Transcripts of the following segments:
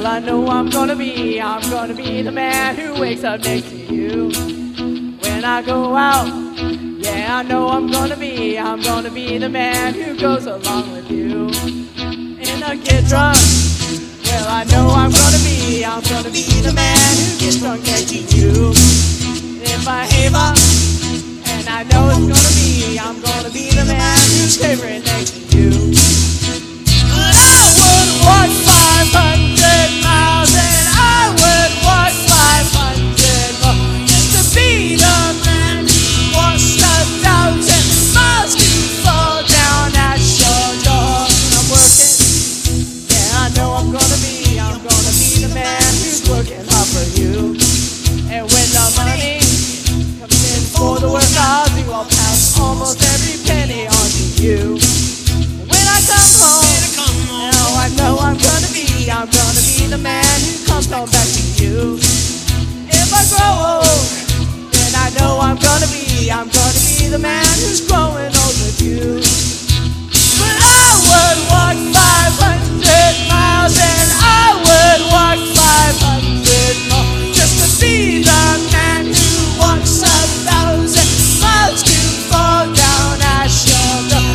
Well, I know I'm gonna be the man who wakes up next to you when I go out. Yeah, I know I'm gonna be the man who goes along with you. And I get drunk. Well, I know I'm gonna be the man who gets drunk next to you. If I have up, and I know I'm gonna be the man who's shivering next to you. But I would walk 500 miles, and I would walk 500 more just to be the man who walks 1,000 miles to fall down at your door. I'm working, yeah, I know I'm gonna be the man who's working hard for you. And when the money comes in for the work I'll do, I'll pass almost every penny on to you. When I come home, now I know I'm gonna be the man who comes home back to you. If I grow old, then I know I'm gonna be the man who's growing old with you. But I would walk 500 miles, and I would walk 500 more just to be the man who walks 1,000 miles to fall down at your door.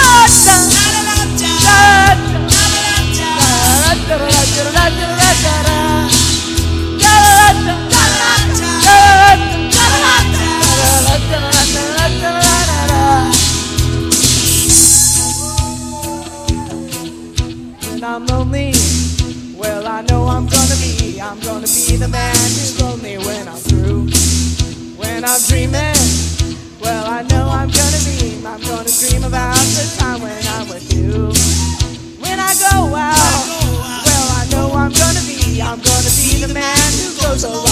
When I'm lonely, well, I know I'm gonna be the man who's lonely when I'm through. When I'm dreaming, well, I know I'm gonna dream about the time when I'm with you. When I go out, well, I know I'm gonna be the man who goes along.